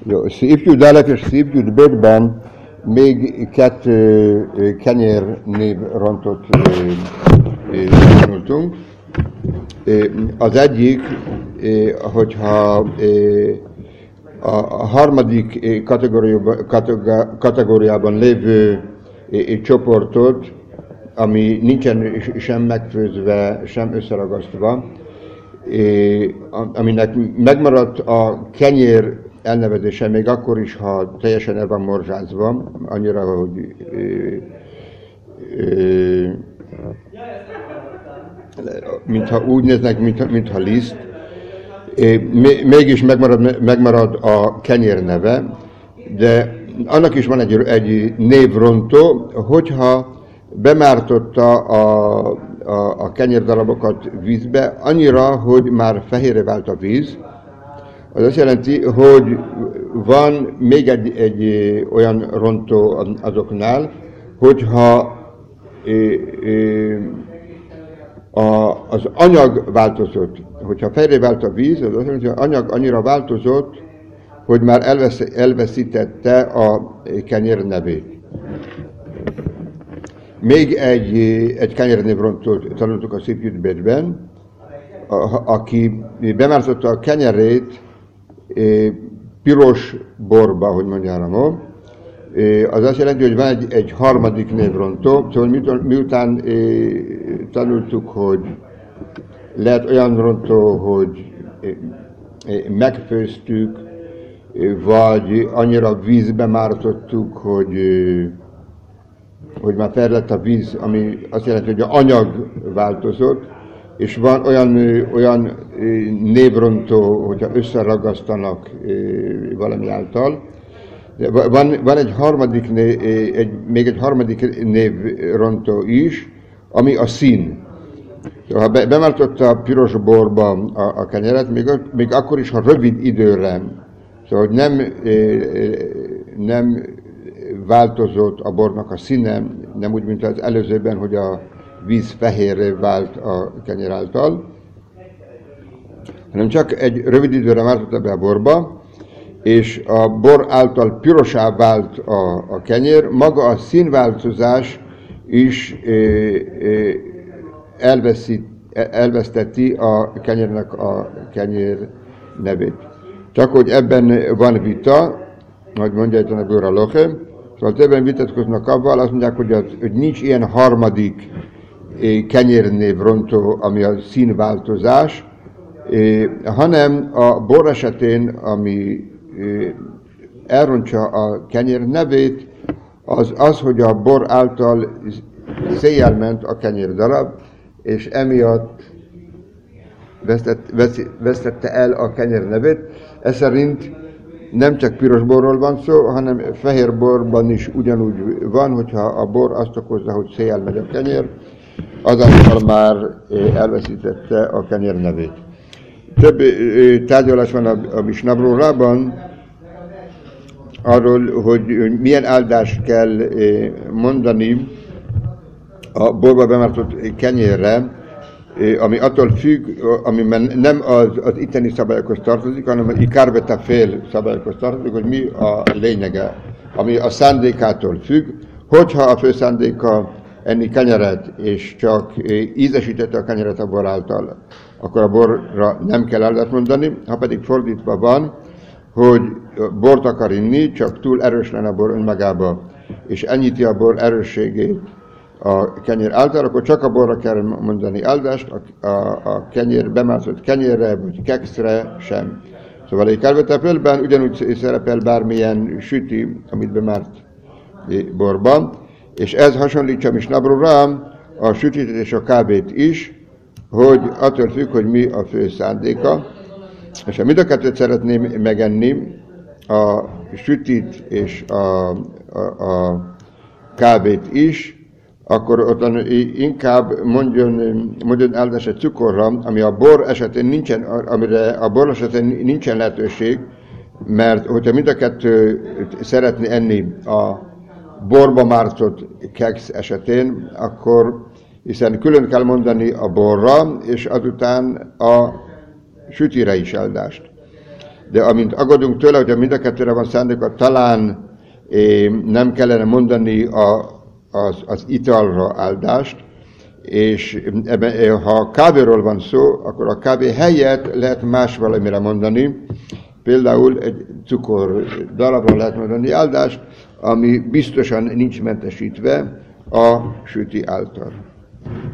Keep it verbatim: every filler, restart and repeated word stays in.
Jó, ifjú Dalek és ifjú Bétben még kettő kenyérnév rontot tanultunk. Az egyik, hogyha a harmadik kategóriában, kategóriában lévő csoportot, ami nincsen sem megfőzve, sem összeragasztva, aminek megmaradt a kenyér elnevezése, még akkor is, ha teljesen el van morzsázva, annyira, hogy ö, ö, mintha úgy néznek, mintha, mintha liszt, mégis megmarad, megmarad a kenyér neve, de annak is van egy, egy névrontó, hogyha bemártotta a, a, a kenyérdarabokat vízbe, annyira, hogy már fehérre vált a víz. Az azt jelenti, hogy van még egy, egy olyan rontó azoknál, hogyha é, é, a, az anyag változott, hogyha fehérre vált a víz, az azt jelenti, hogy az anyag annyira változott, hogy már elvesz, elveszítette a kenyér nevét. Még egy, egy kenyérnévrontót tanultuk a Szépjütbétben, aki bemártotta a kenyerét piros borba, hogy mondjam, az azt jelenti, hogy van egy, egy harmadik névrontó, szóval miután tanultuk, hogy lehet olyan rontó, hogy megfőztük, vagy annyira vízbe mártottuk, hogy hogy már fel lett a víz, ami azt jelenti, hogy az anyag változott, és van olyan, olyan névrontó, hogyha összeragasztanak valami által. De van, van egy harmadik, egy, még egy harmadik névrontó is, ami a szín. Ha be, bemártotta a piros borba a, a kenyeret, még, még akkor is, ha rövid időre, szóval nem, nem változott a bornak a színe, nem úgy, mint az előzőben, hogy a víz fehérre vált a kenyér által, hanem csak egy rövid időre mártotta be a borba, és a bor által pirosá vált a, a kenyér, maga a színváltozás is e, e, elveszít, elveszteti a kenyérnek a kenyér nevét. Csak hogy ebben van vita, hogy mondja itt a Bőr Loche, szóval többen vitatkoznak avval, azt mondják, hogy, az, hogy nincs ilyen harmadik eh, kenyérnévrontó, ami a színváltozás, eh, hanem a bor esetén, ami eh, elrontja a kenyér nevét, az az, hogy a bor által széjjel ment a kenyérdarab, és emiatt vesztett, vesztette el a kenyér nevét. Ez szerint nem csak piros borról van szó, hanem fehér borban is ugyanúgy van, hogyha a bor azt okozza, hogy széjjel megy a kenyér, azáltal már elveszítette a kenyér nevét. Több tárgyalás van a, a Misnabrórában arról, hogy milyen áldást kell mondani a borba bemártott kenyérre, ami attól függ, ami nem az, az itteni szabályokhoz tartozik, hanem az ikarbeta fél szabályokhoz tartozik, hogy mi a lényege, ami a szándékától függ. Hogyha a fő szándéka enni kenyeret, és csak ízesítette a kenyeret a bor által, akkor a borra nem kell áldást mondani, ha pedig fordítva van, hogy bort akar inni, csak túl erős lenne a bor önmagába, és enyhíti a bor erősségét a kenyér által, akkor csak a borra kell mondani áldást, a, a, a kenyér, bemászott kenyérre, vagy kekszre sem. Szóval egy kárvetepölben ugyanúgy szerepel bármilyen süti, amit bemárt borban, és ez hasonlítja a Misnabróra a sütit és a kávét is, hogy attól függ, hogy mi a fő szándéka, és ha mind a kettőt szeretném megenni, a sütit és a, a, a kávét is, akkor ott inkább mondjon, mondjon áldás egy cukorra, ami a bor esetén nincsen, amire a bor esetén nincsen lehetőség, mert hogyha mind a kettő szeretné enni a borba mártott keksz esetén, akkor hiszen külön kell mondani a borra, és azután a sütire is áldást. de amint aggódunk tőle, hogyha mind a kettőre van szándéka, talán eh, nem kellene mondani a, az, az italra áldást, és ebben, ha kávéról van szó, akkor a kávé helyett lehet más valamire mondani, például egy cukor darabra lehet mondani áldást, ami biztosan nincs mentesítve a süti által.